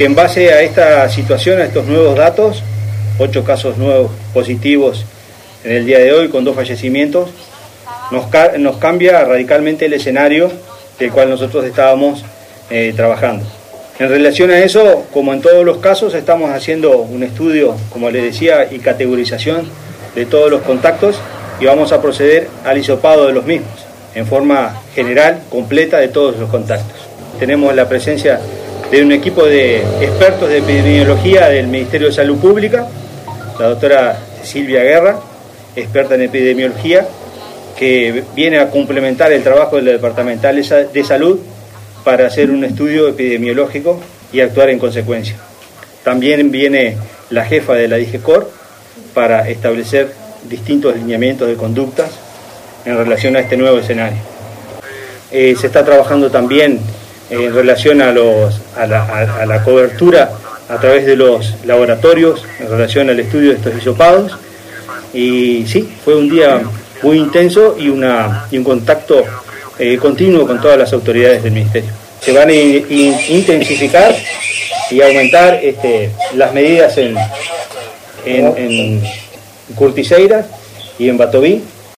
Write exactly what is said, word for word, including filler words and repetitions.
que en base a esta situación, a estos nuevos datos, ocho casos nuevos positivos en el día de hoy con dos fallecimientos, nos, ca nos cambia radicalmente el escenario del cual nosotros estábamos eh, trabajando. En relación a eso, como en todos los casos, estamos haciendo un estudio, como les decía, y categorización de todos los contactos y vamos a proceder al hisopado de los mismos, en forma general, completa de todos los contactos. Tenemos la presencia de un equipo de expertos de epidemiología del Ministerio de Salud Pública, la doctora Silvia Guerra, experta en epidemiología, que viene a complementar el trabajo de la Departamental de Salud para hacer un estudio epidemiológico y actuar en consecuencia. También viene la jefa de la DIGECOR para establecer distintos lineamientos de conductas en relación a este nuevo escenario. Eh, se está trabajando también en relación a, los, a, la, a, a la cobertura a través de los laboratorios en relación al estudio de estos hisopados. Y sí, fue un día muy intenso y, una, y un contacto eh, continuo con todas las autoridades del Ministerio. Se van a in, in, intensificar y aumentar este, las medidas en, en, en Curtiseiras y en Batoví,